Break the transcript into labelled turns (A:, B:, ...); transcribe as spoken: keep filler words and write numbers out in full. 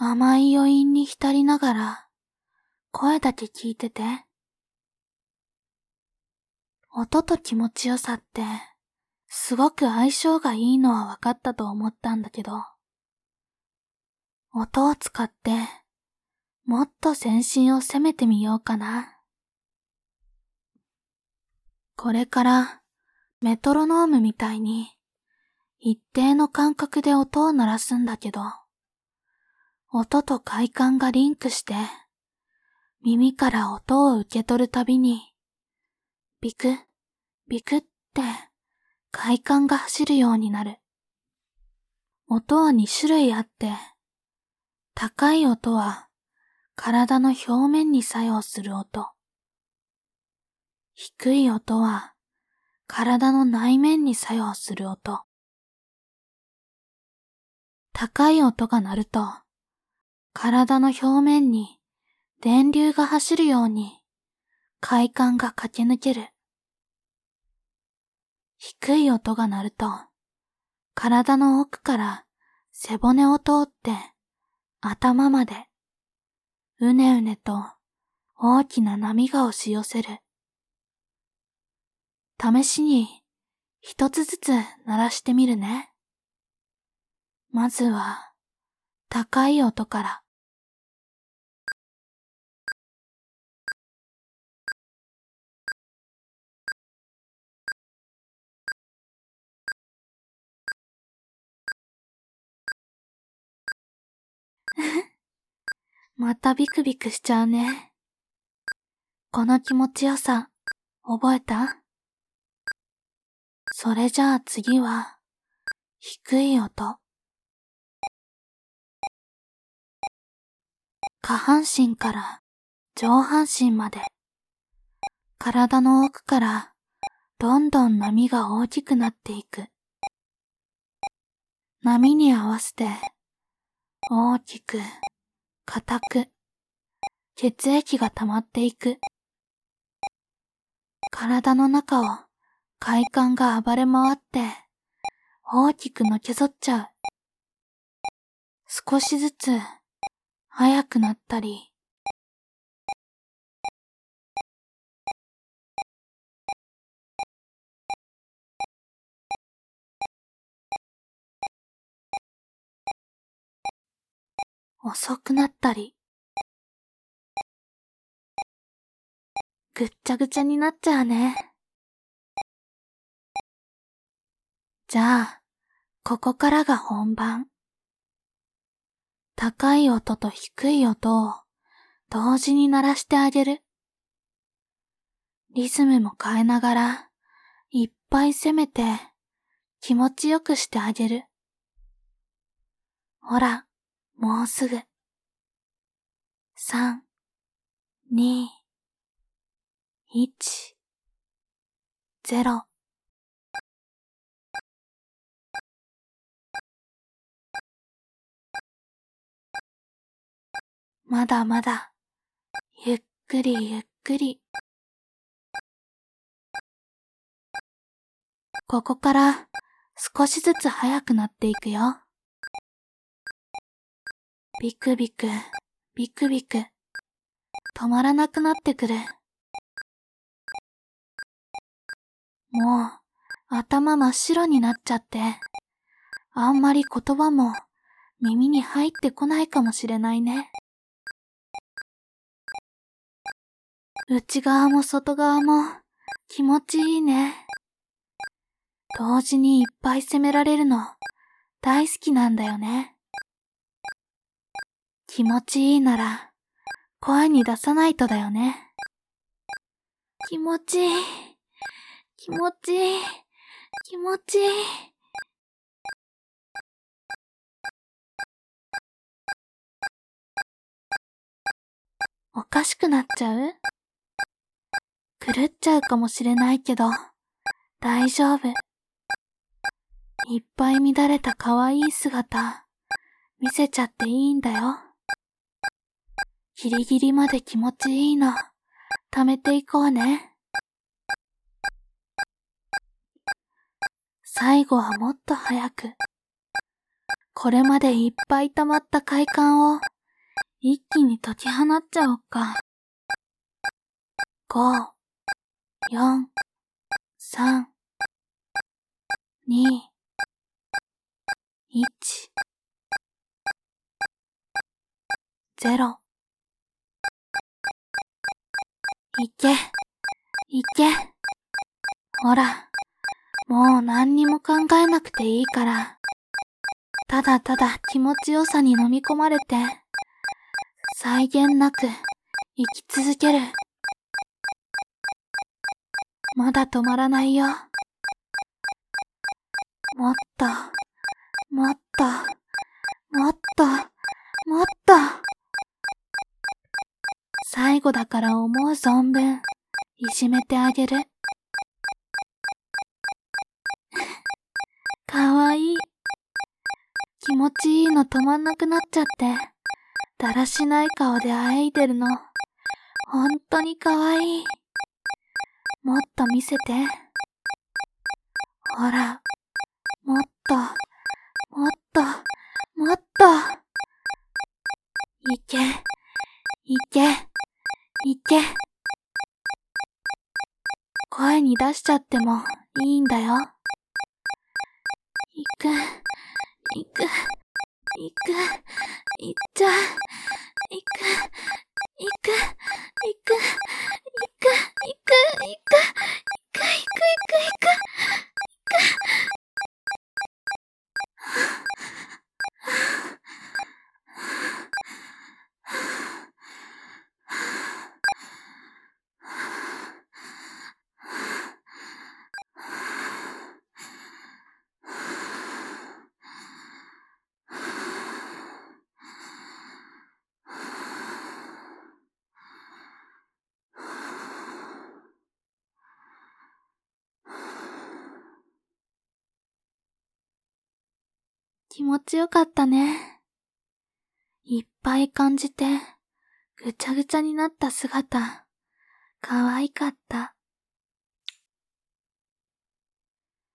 A: 甘い余韻に浸りながら声だけ聞いてて。音と気持ちよさってすごく相性がいいのは分かったと思ったんだけど、音を使ってもっと全身を攻めてみようかな。これからメトロノームみたいに一定の間隔で音を鳴らすんだけど、音と快感がリンクして耳から音を受け取るたびにビクッビクって快感が走るようになる。音はに種類あって、高い音は体の表面に作用する音。低い音は体の内面に作用する音。高い音が鳴ると、体の表面に電流が走るように快感が駆け抜ける。低い音が鳴ると、体の奥から背骨を通って頭までうねうねと大きな波が押し寄せる。試しに一つずつ鳴らしてみるね。まずは高い音から。またビクビクしちゃうね。この気持ちよさ、覚えた？それじゃあ次は、低い音。下半身から上半身まで、体の奥からどんどん波が大きくなっていく。波に合わせて、大きく、硬く、血液が溜まっていく。体の中を快感が暴れ回って、大きくのけぞっちゃう。少しずつ、速くなったり、遅くなったり、ぐっちゃぐちゃになっちゃうね。じゃあ、ここからが本番。高い音と低い音を同時に鳴らしてあげる。リズムも変えながら、いっぱい攻めて気持ちよくしてあげる。ほら、もうすぐ。さん、に、いち、ゼロ。まだまだ、ゆっくりゆっくり。ここから少しずつ速くなっていくよ。ビクビク、ビクビク、止まらなくなってくる。もう、頭真っ白になっちゃって、あんまり言葉も耳に入ってこないかもしれないね。内側も外側も気持ちいいね。同時にいっぱい責められるの大好きなんだよね。気持ちいいなら声に出さないとだよね。気持ちいい、気持ちいい、気持ちいい。おかしくなっちゃう？狂っちゃうかもしれないけど、大丈夫。いっぱい乱れた可愛い姿、見せちゃっていいんだよ。ギリギリまで気持ちいいの、溜めていこうね。最後はもっと早く。これまでいっぱい溜まった快感を一気に解き放っちゃおっか。ご、よん、さん、に、いち、ゼロ。いけ、いけ。ほら、もう何にも考えなくていいから、ただただ気持ちよさに飲み込まれて、際限なく生き続ける。まだ止まらないよ。もっと、もっと、もっと、もっと。最後だから思う存分、いじめてあげる。かわいい。気持ちいいの止まんなくなっちゃって、だらしない顔であえいでるの。ほんとにかわいい。もっと見せて。ほら、もっと、もっと、もっと。いけ、いけ、いけ。声に出しちゃってもいいんだよ。いく、いく、いく、いっちゃう。いく、いく、いく、いく、いく、いく、いく、いく、いく、いく、いく。気持ちよかったね。いっぱい感じて、ぐちゃぐちゃになった姿、可愛かった。